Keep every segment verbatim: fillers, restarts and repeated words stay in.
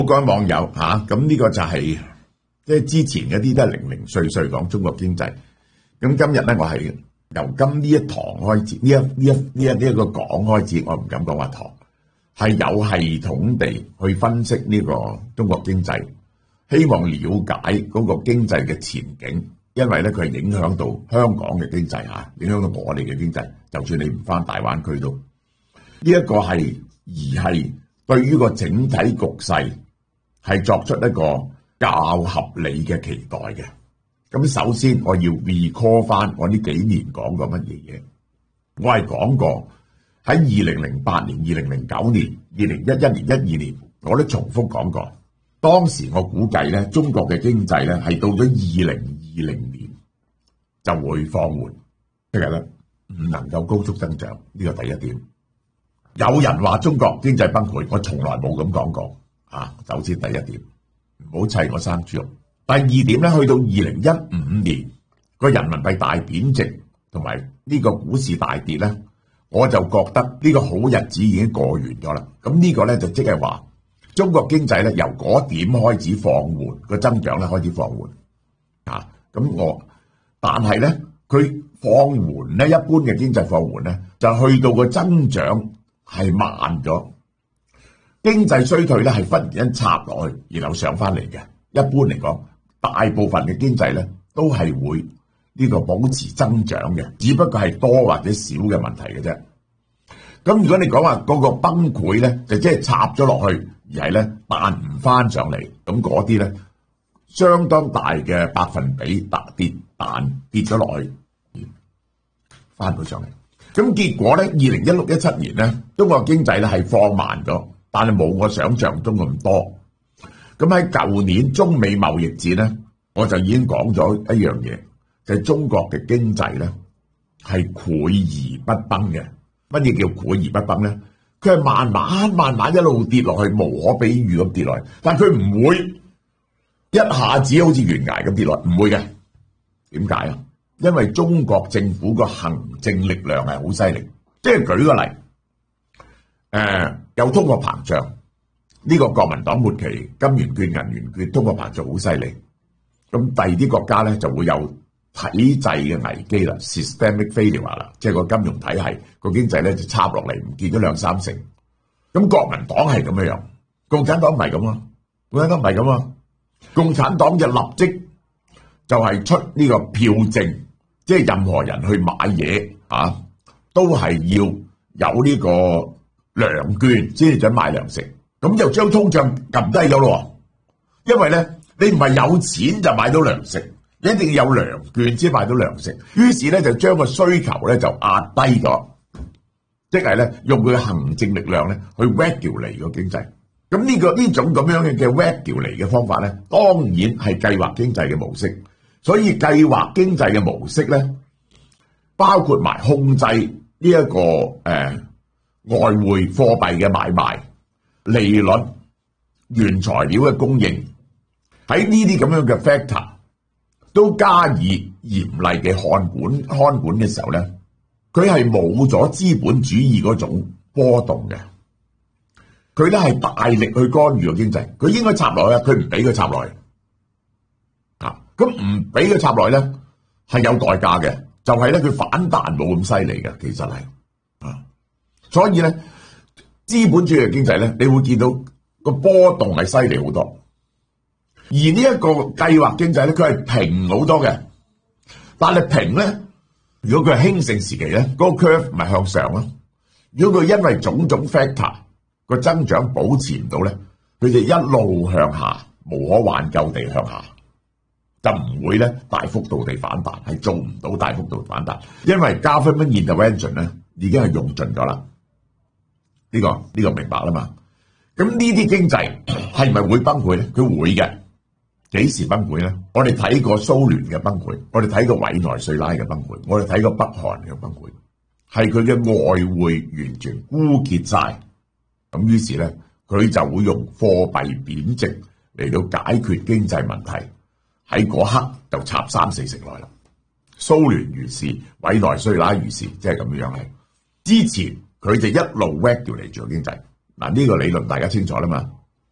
各位網友吓，咁、啊、呢個就係即係之前嗰啲都係零零碎碎講中國經濟。咁今日咧，我係由今呢一堂開始，呢一呢一呢一呢一個講開始，我唔敢講話堂，係有系統地去分析呢個中國經濟，希望了解嗰個經濟嘅前景，因為咧佢係影響到香港嘅經濟吓，影響到我哋嘅經濟。就算你唔返大灣區都，呢、這、一個係而係對於個整體局勢係作出一個較合理嘅期待嘅。咁首先我要 recall 翻我呢幾年講過乜嘢嘢。我係講過喺二零零八年、二零零九年、二零一一年、一二年，我都重複講過。當時我估計咧，中國嘅經濟咧係到咗二零二零年就會放緩，即係咧唔能夠高速增長。呢個第一點。有人話中國經濟崩潰，我從來冇咁講過。啊，首先第一點，唔好砌我生豬肉。第二點咧，去到二零一五年個人民幣大貶值同埋呢個股市大跌咧，我就覺得呢個好日子已經過完咗啦。咁呢個咧就即係話中國經濟咧由嗰點開始放緩，個增長咧開始放緩。啊，咁我但係咧佢放緩咧，一般嘅經濟放緩咧就去到個增長係慢咗。經濟衰退咧係忽然間插落去，然後上翻嚟嘅。一般嚟講，大部分嘅經濟咧都係會呢個保持增長嘅，只不過係多或者少嘅問題嘅啫。咁如果你講話嗰個崩潰咧，就即係插咗落去，而係咧彈唔翻上嚟，咁嗰啲咧相當大嘅百分比跌跌彈跌咗落去，翻到上嚟。咁結果咧，二零一六一七年咧，中國經濟咧係放慢咗。但係冇我想象中咁多。咁喺舊年中美貿易戰咧，我就已經講咗一樣嘢，就係中國嘅經濟咧係潰而不崩嘅。乜嘢叫潰而不崩咧？佢係慢慢慢慢一路跌落去，無可比喻咁跌落去。但係佢唔會一下子好似懸崖咁跌落去，唔會嘅。點解啊？因為中國政府個行政力量係好犀利。即係舉個例，誒、呃。有通貨膨脹，呢個國民黨末期金圓券、銀圓券通貨膨脹好犀利。咁第二啲國家咧就會有體制嘅危機啦 ，systemic failure 啦，即係個金融體系個經濟咧就插落嚟，唔見咗兩三成。咁國民黨係咁樣樣，共產黨唔係咁啊，共產黨唔係咁啊，共產黨就立即就係出呢個票證，即係任何人去買嘢啊，都係要有呢個糧券先至准買糧食，咁就將通脹撳低咗咯。因為咧，你唔係有錢就買到糧食，你一定要有糧券先買到糧食。於是咧就將個需求咧就壓低咗，即係咧用佢嘅行政力量咧去 regulate 個經濟。咁呢個呢種咁樣嘅嘅 regulate 嘅方法咧，當然係計劃經濟嘅模式。所以計劃經濟嘅模式咧，包括埋控制呢、這、一個誒。呃外匯貨幣嘅買賣、利率、原材料嘅供應，喺呢啲咁樣嘅 factor 都加以嚴厲嘅看管看管嘅時候咧，佢係冇咗資本主義嗰種波動嘅，佢咧係大力去干預個經濟，佢應該插落去，佢唔俾佢插落去啊！咁唔俾佢插落去咧，係有代價嘅，就係咧佢反彈冇咁犀利嘅，其實係。所以咧，資本主義嘅經濟咧，你會見到個波動係犀利好多。而呢一個計劃經濟咧，佢係平好多嘅。但係平咧，如果佢係興盛時期咧，嗰個 curve 咪向上咯。如果佢因為種種 factor 個增長保持唔到咧，佢就一路向下，無可挽救地向下，就唔會咧大幅度地反彈，係做唔到大幅度反彈，因為 government intervention 咧已經係用盡咗啦。呢、這個呢、這個明白啦嘛？咁呢啲經濟係咪會崩潰咧？佢會嘅。幾時崩潰咧？我哋睇過蘇聯嘅崩潰，我哋睇過委內瑞拉嘅崩潰，我哋睇過北韓嘅崩潰，係佢嘅外匯完全枯竭晒。咁於是咧，佢就會用貨幣貶值嚟到解決經濟問題。喺嗰刻就插三四成來啦。蘇聯如是，委內瑞拉如是，即係咁樣係。之前佢哋一路 regulate 住經濟，嗱、這、呢個理論大家清楚啦嘛。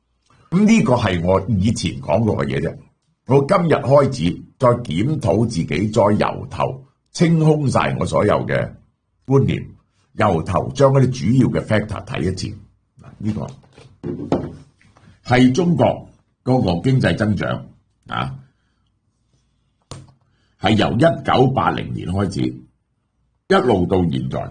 咁呢個係我以前講過嘅嘢啫。我今日開始再檢討自己，再由頭清空晒我所有嘅觀念，由頭將嗰啲主要嘅 factor 睇一次。嗱，呢個係中國嗰個經濟增長啊，係由一九八零年開始一路到現在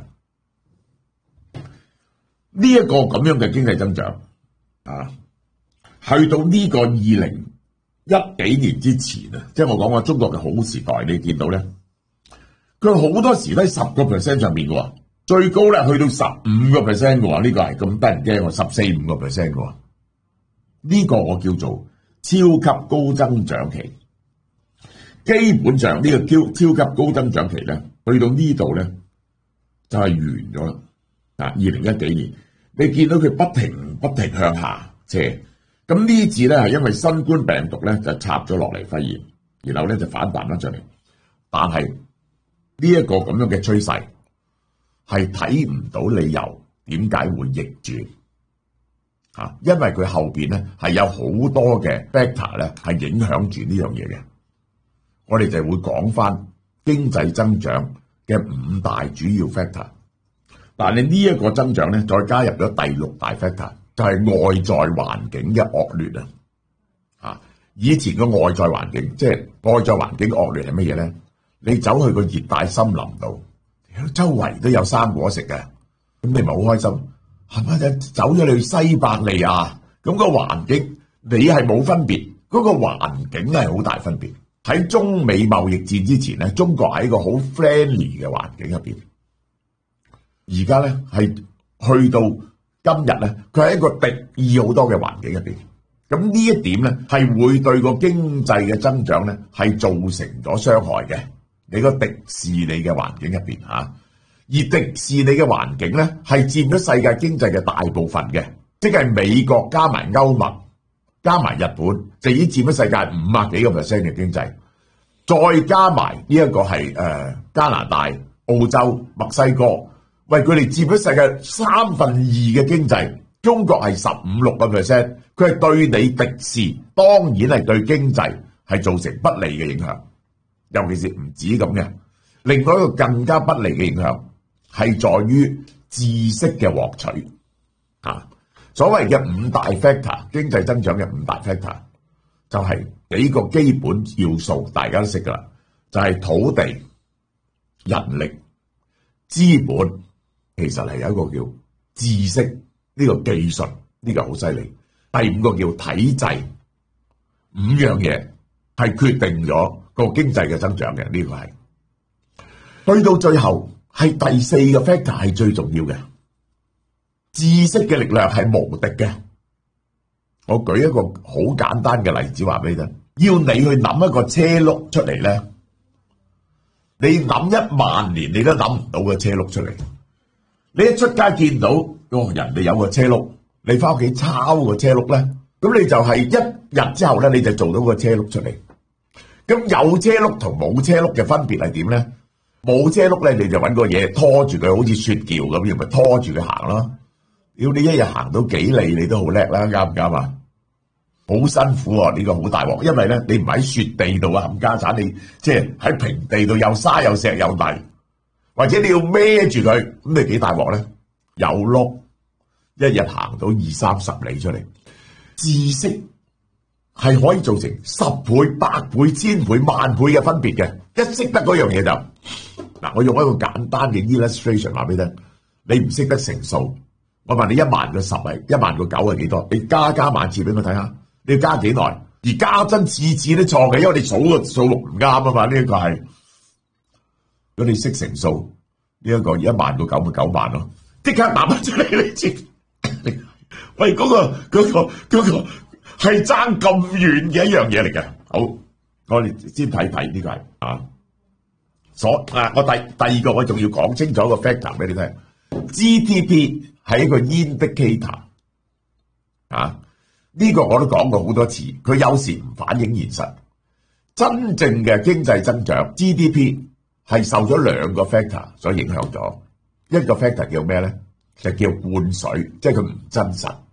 呢一個咁樣嘅經濟增長啊，去到呢個二零一幾年之前啊，即係我講過中國嘅好時代，你見到咧，佢好多時都喺十個 percent 上面嘅喎，最高咧去到十五個 percent 嘅喎，呢個係咁得人驚喎，十四五個 percent 嘅喎，呢個我叫做超級高增長期。基本上呢個超超級高增長期咧，去到呢度咧就係完咗啦。啊，二零一幾年你見到佢不停不停向下斜。咁呢次咧係因為新冠病毒咧就插咗落嚟肺炎，然後咧就反彈翻上嚟。但係呢一個咁樣嘅趨勢係睇唔到理由點解會逆轉啊？因為佢後邊咧係有好多嘅 factor 咧係影響住呢樣嘢嘅。我哋就會講翻經濟增長嘅五大主要 factor， 但係呢一個增長咧再加入咗第六大 factor。就係外在環境嘅惡劣啊！啊，以前嘅外在環境，即係外在環境惡劣係乜嘢咧？你走去個熱帶森林度，周圍都有生果食嘅，咁你咪好開心，係咪？走咗去西伯利亞，咁個環境你係冇分別，嗰個環境係好大分別。喺中美貿易戰之前咧，中國喺一個好 friendly 嘅環境入邊，而家咧係去到今日咧，佢係一個敵意好多嘅環境入邊，咁呢一點咧係會對個經濟嘅增長咧係造成咗傷害嘅。你個迪士尼嘅環境入邊嚇，而迪士尼嘅環境咧係佔咗世界經濟嘅大部分嘅，即係美國加埋歐盟加埋日本就已經佔咗世界五啊幾個 percent 嘅經濟，再加埋呢一個係誒、呃、加拿大、澳洲、墨西哥。喂，佢哋佔咗世界三分二嘅經濟，中國係十五六個 percent，佢係對你敵視，當然係對經濟係造成不利嘅影響。尤其是唔止咁嘅，另外一個更加不利嘅影響係在於知識嘅獲取啊。所謂嘅五大 factor， 經濟增長嘅五大 factor 就係幾個基本要素，大家都識噶啦，就係土地、人力、資本。其實係有一個叫知識，呢個技術，呢個好犀利。第五個叫體制，五樣嘢係決定咗個經濟嘅增長嘅。呢個係去到最後係第四個 factor 係最重要嘅，知識嘅力量係無敵嘅。我舉一個好簡單嘅例子話俾你聽，要你去諗一個車轆出嚟咧，你諗一萬年你都諗唔到個車轆出嚟。你一出街見到哦，人哋有個車轆，你翻屋企抄個車轆咧，咁你就係一日之後咧，你就做到個車轆出嚟。咁有車轆同冇車轆嘅分別係點咧？冇車轆咧，你就揾個嘢拖住佢，好似雪轎咁，然後咪拖住佢行咯。要你一日行到幾里，你都好叻啦，啱唔啱啊？好辛苦啊！呢個好大鑊，因為咧你唔喺雪地度啊，冚家鏟，你即係喺平地度又沙又石又泥。或者你要孭住佢，咁你幾大鑊咧？有碌，一日行到二三十里出嚟，知識係可以造成十倍、百倍、千倍、萬倍嘅分別嘅。一識得嗰樣嘢就嗱，我用一個簡單嘅 illustration 話俾你聽。你唔識得乘數，我問你一萬個十係一萬個九係幾多？你加加萬次俾我睇下，你要加幾耐？而加真次次都錯嘅，因為你數個數目唔啱啊嘛。呢一個係。如果你識乘數，呢、這、一個一萬個九咪九萬咯，即刻答翻出嚟你知。喂，嗰、那個嗰、那個嗰、那個係爭咁遠嘅一樣嘢嚟嘅。好，我哋先睇睇呢個係啊，所啊，我第第二個我仲要講清楚個 factor 俾你聽。G D P 係一個 indicator 啊，呢、這個我都講過好多次，佢有時唔反映現實。真正嘅經濟增長 G D P。係受咗兩個 factor 所影響咗，一個 factor 叫咩咧？就叫灌水，即係佢唔真實。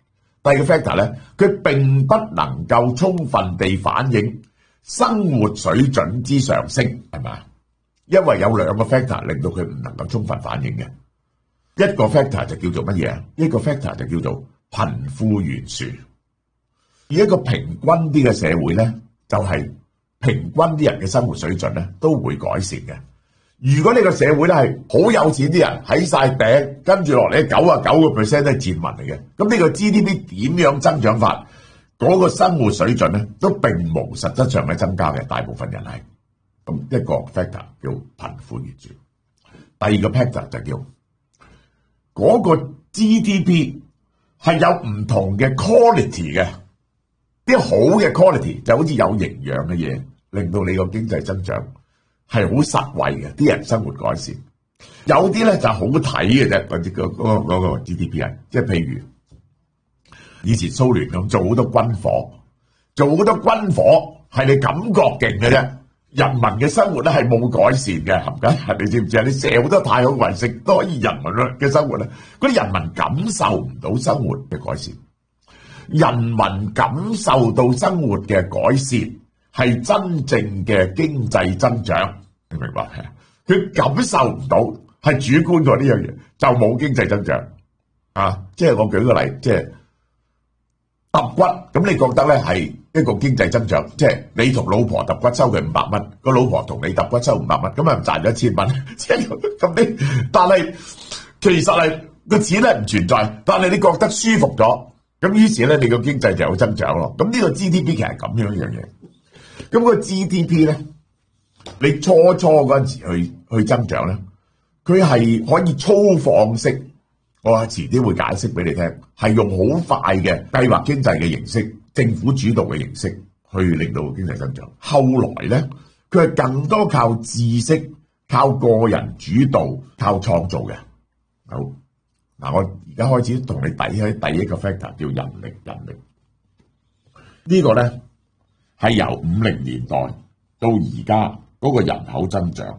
第二個 factor 咧，佢並不能夠充分地反映生活水準之上升，係咪啊？因為有兩個 factor 令到佢唔能夠充分反映嘅，一個 factor 就叫做乜嘢啊？一個 factor 就叫做貧富懸殊。而一個平均啲嘅社會咧，就係、是、平均啲人嘅生活水準咧都會改善嘅。如果呢個社會咧係好有錢啲人喺晒頂，跟住落嚟九啊九個 percent 都係賤民嚟嘅，咁呢個 G D P 點樣增長法？嗰、那個生活水準咧都並無實質上嘅增加嘅，大部分人係咁一個 factor 叫貧富懸殊，第二個 factor 就叫嗰、那個 G D P 係有唔同嘅 quality 嘅，啲好嘅 quality 就好似有營養嘅嘢，令到你個經濟增長係好實惠嘅，啲人生活改善。有啲咧就好睇嘅啫，嗰啲嗰嗰嗰個 G D P 啊，即係譬如以前蘇聯咁做好多軍火，做好多軍火係你感覺勁嘅啫，人民嘅生活咧係冇改善嘅，係咪啊？你知唔知啊？你射好多太空衛星都可以人民嘅生活咧，嗰啲人民感受唔到生活嘅改善。人民感受到生活嘅改善係真正嘅經濟增長，你明白？佢感受唔到，係主觀過呢樣嘢，就冇經濟增長啊！即係我舉個例，即係揼骨，咁你覺得咧係一個經濟增長？即係你同老婆揼骨收佢五百蚊，個老婆同你揼骨收五百蚊，咁啊賺咗一千蚊，即係咁你，但係其實係個錢咧唔存在，但係你覺得舒服咗，咁於是咧你個經濟就有增長咯。咁呢個 G D P 其實係咁樣一樣嘢，咁個 G D P 咧。你初初嗰陣時去去增長咧，佢係可以粗放式，我遲啲會解釋俾你聽，係用好快嘅計劃經濟嘅形式，政府主導嘅形式去令到經濟增長。後來咧，佢係更多靠知識、靠個人主導、靠創造嘅。好，嗱，我而家開始同你睇喺第一個 factor 叫人力，人力、這個、呢個咧係由五零年代到而家。嗰個人口增長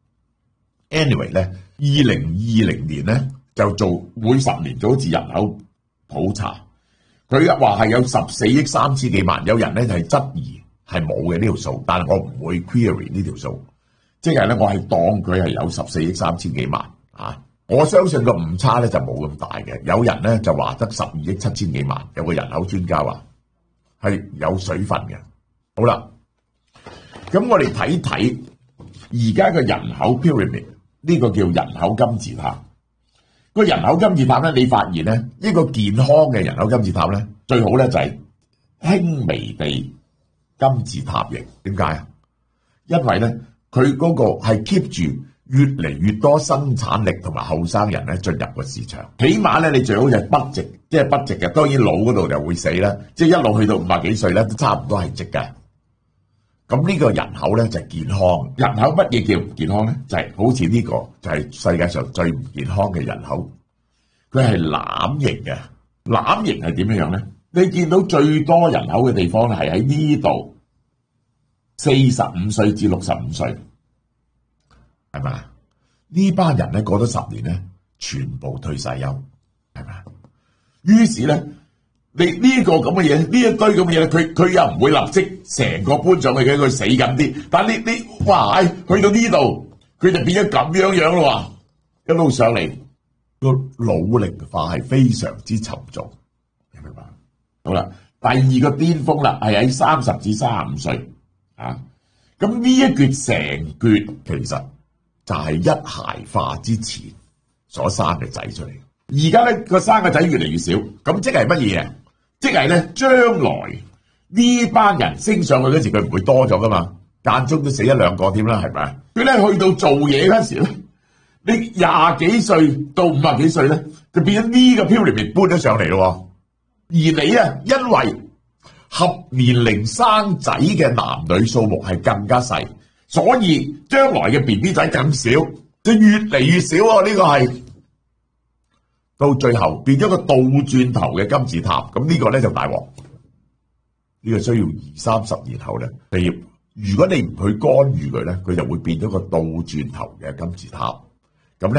，anyway 咧，二零二零年咧就做每十年做一次人口普查，佢話係有十四億三千幾萬，有人咧就係質疑係冇嘅呢條數，但係我唔會 query 呢條數，即係咧我係當佢係有十四億三千幾萬啊，我相信個誤差咧就冇咁大嘅，有人咧就話得十二億七千幾萬，有個人口專家話係有水分嘅，好啦。咁我哋睇睇而家嘅人口 pyramid， 呢個叫人口金字塔。個人口金字塔咧，你發現咧，一個健康嘅人口金字塔咧，最好咧就係輕微地金字塔型。點解啊？因為咧，佢嗰個係 keep 住越嚟越多生產力同埋後生人咧進入個市場。起碼咧，你最好就係筆直，即係筆直嘅。當然老嗰度就會死啦，即係一路去到五十幾歲咧，都差唔多係直嘅。咁呢個人口咧就係健康，人口乜嘢叫唔健康咧？就係好似呢個就係世界上最唔健康嘅人口，佢係攬型嘅。攬型係點樣樣咧？你見到最多人口嘅地方咧係喺呢度，四十五歲至六十五歲，係咪啊？呢班人咧過咗十年咧，全部退晒休，係咪啊？於是咧。你呢個咁嘅嘢，呢一堆咁嘅嘢，佢佢又唔會立即成個搬上去嘅，佢死緊啲。但係你你哇，去到呢度，佢就變咗咁樣樣咯喎，一路上嚟個老齡化係非常之沉重，明唔明白？好啦，第二個巔峰啦，係喺三十至三十五歲啊。咁呢一橛成橛其實就係一孩化之前所生嘅仔出嚟。而家咧個生嘅仔越嚟越少，咁即係乜嘢啊？即係咧，將來呢班人升上去嗰時，佢唔會多咗噶嘛，間中都死一兩個添啦，係咪？佢咧去到做嘢嗰時咧，你廿幾歲到五十幾歲咧，就變咗呢個 pyramid 搬咗上嚟咯。而你啊，因為合年齡生仔嘅男女數目係更加細，所以將來嘅 B B 仔更少，就越嚟越少啊！呢個係。到最後變咗個倒轉頭嘅金字塔，咁呢個咧就大鑊。呢個需要二三十年後咧，你如果你唔去干預佢咧，佢就會變咗個倒轉頭嘅金字塔。咁咧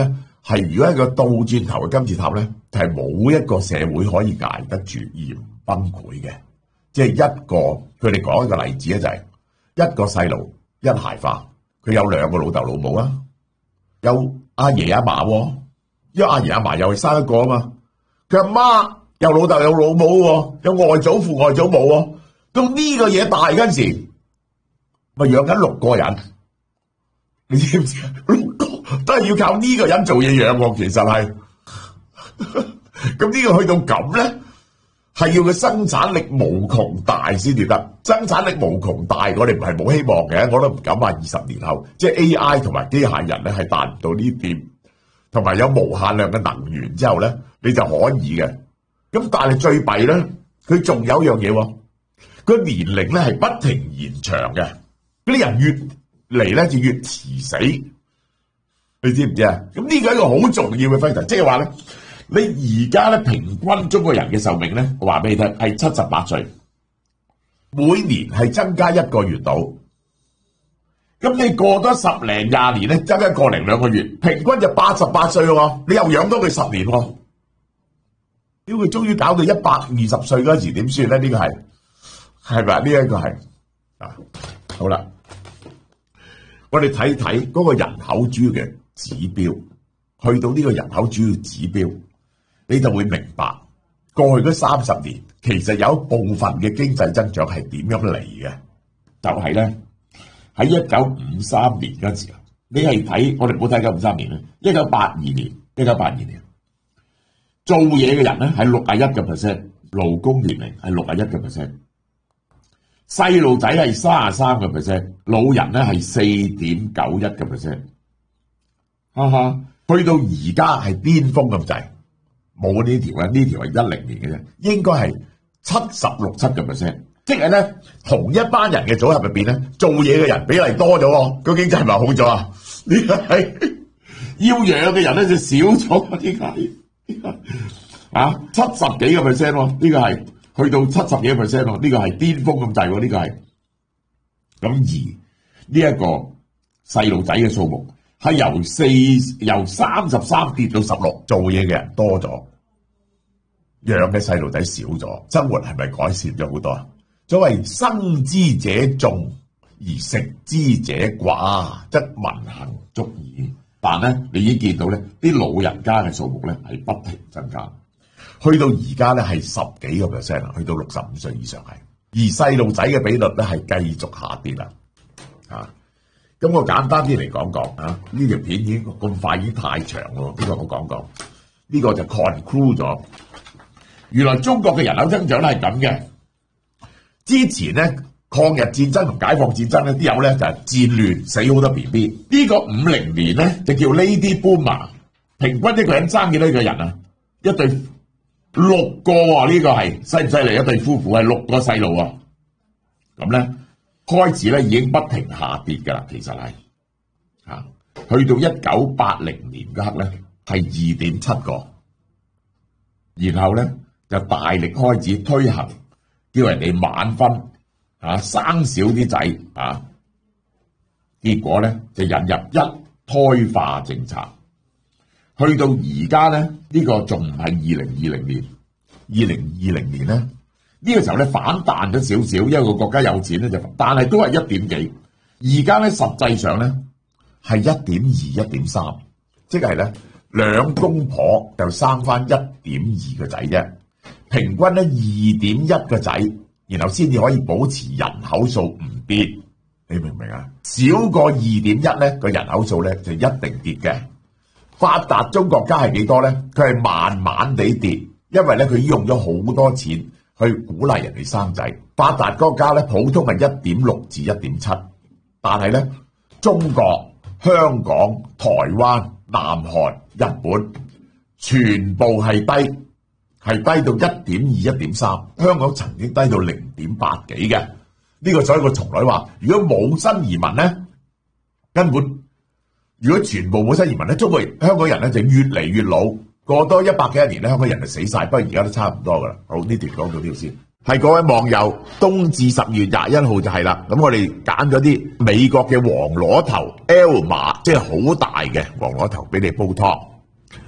係如果係個倒轉頭嘅金字塔咧，係冇一個社會可以捱得住而唔崩潰嘅。即係一個佢哋講一個例子咧，就係一個細路一孩化，佢有兩個老豆老母啊，有阿爺阿嫲，因為阿爺阿嫲又係生一個啊嘛，佢阿媽有老豆有老母，有外祖父外祖母，到呢個嘢大嗰陣時，咪養緊六個人，你知唔知啊？六個都係要靠呢個人做嘢養喎，其實係。咁呢個去到咁咧，係要佢生產力無窮大先至得。生產力無窮大，我哋唔係冇希望嘅，我都唔敢話二十年後，即係 A I 同埋機械人咧係達唔到呢點，同埋有無限量嘅能源之後咧，你就可以嘅。咁但係最弊咧，佢仲有一樣嘢喎，佢年齡咧係不停延長嘅，嗰啲人越嚟咧就越遲死，你知唔知啊？咁呢個係一個好重要嘅分題，即係話咧，你而家咧平均中國人嘅壽命咧，我話俾你聽係七十八歲，每年係增加一個月到。咁你過多十零廿年咧，增加一個零兩個月，平均就八十八歲咯。你又養多佢十年喎。屌佢終於搞到一百二十歲嗰時點算咧？呢個係係咪？呢一個係啊，好啦，我哋睇睇嗰個人口主要嘅指標，去到呢個人口主要指標，你就會明白過去嗰三十年其實有一部分嘅經濟增長係點樣嚟嘅，就係咧喺一九五三年嗰時候，你係睇我哋唔好睇一九五三年啦，一九八二年，一九八二年。做嘢嘅人咧係六十一個 percent， 勞工年齡係六十一個 percent， 細路仔係三十三個 percent， 老人咧係四點九一個 percent， 哈哈，去到而家係巔峰咁滯，冇呢條嘅，呢條係一零年嘅啫，應該係七十六七個 percent， 即係咧同一班人嘅組合入邊咧，做嘢嘅人比例多咗，個經濟係咪好咗啊？呢個係要養嘅人咧就少咗，點解？啊，七十幾個 percent 喎，呢個係去到七十幾個 percent 喎，呢個係巔峰咁滯喎，呢個係。咁而呢一個細路仔嘅數目係由四由三十三跌到十六，做嘢嘅人多咗，養嘅細路仔少咗，生活係咪改善咗好多啊？所謂生之者眾而食之者寡，則民行足矣。但咧，你已經見到咧，啲老人家嘅數目咧係不停增加，去到而家咧係十幾個 percent 啦，去到六十五歲以上係，而細路仔嘅比率咧係繼續下跌啦。啊，咁我簡單啲嚟講講啊，呢條片已經咁快已經太長咯，呢個我講講，呢個就 conclude 咗。原來中國嘅人口增長咧係咁嘅，之前咧。抗日戰爭同解放戰爭咧，啲友咧就係戰亂死好多 B B。呢個五零年咧就叫 Lady Boomer， 平均一個人生幾多個人啊？一對六個喎，呢個係犀唔犀利？一對夫婦係六個細路啊。咁咧開始咧已經不停下跌㗎啦，其實係嚇，去到一九八零年嗰刻咧係二點七個，然後咧就大力開始推行叫人哋晚婚。啊，生少啲仔啊，結果咧就引入一胎化政策，去到而家咧呢、這個仲唔係二零二零年，二零二零年咧呢、這個時候咧反彈咗少少，因為個國家有錢咧就，但係都係一點幾，而家咧實際上咧係一點二、一點三，即係咧兩公婆就生翻一點二個仔啫，平均咧二點一個仔。然後先至可以保持人口數唔跌，你明唔明啊？少過二點一咧，個人口數咧就一定跌嘅。發達中國家係幾多咧？佢係慢慢地跌，因為咧佢用咗好多錢去鼓勵人哋生仔。發達國家咧普通係一點六至一點七，但係咧中國、香港、台灣、南韓、日本全部係低。係低到一點二、一點三，香港曾經低到零點八幾嘅，呢、這個所以我從來話，如果冇新移民咧，根本如果全部冇新移民咧，中國香港人咧就越嚟越老，過多一百幾年咧，香港人就死晒，不過而家都差唔多噶啦。好，呢條講到呢度先，係各位網友，冬至十月廿一號就係啦。咁我哋揀咗啲美國嘅黃螺頭 Elma，即係好大嘅黃螺頭俾你煲湯。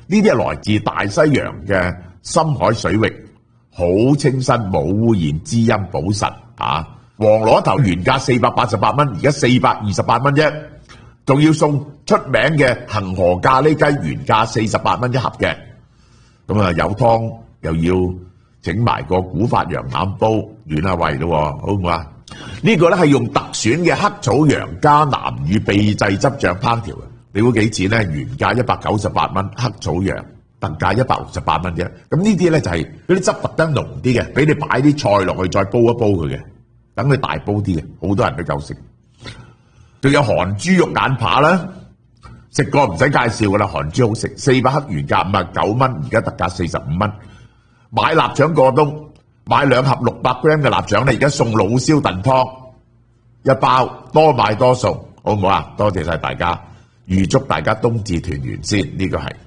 呢啲係來自大西洋嘅深海水域，好清新，冇污染，滋陰補腎啊！黃螺頭原價四百八十八蚊，而家四百二十八蚊啫，仲要送出名嘅恒河咖喱雞，原價四十八蚊一盒嘅。咁啊，有湯又要整埋個古法羊腩煲，暖下胃咯，好唔好啊？呢個咧係用特選嘅黑草羊加南乳秘製汁醬烹調嘅，你估幾錢咧？原價一百九十八蚊，黑草羊特價一百六十八蚊啫。咁呢啲咧就係嗰啲汁特登濃啲嘅，俾你擺啲菜落去再煲一煲佢嘅，等佢大煲啲嘅，好多人都夠食。仲有韓豬肉眼扒啦，食過唔使介紹噶啦，韓豬好食，四百克原價五十九蚊，而家特價四十五蚊。買臘腸過冬，買兩盒六百 gram 嘅臘腸咧，而家送老燒燉湯一包，多買多送，好唔好啊？多謝晒大家，預祝大家冬至團圓先，呢個係。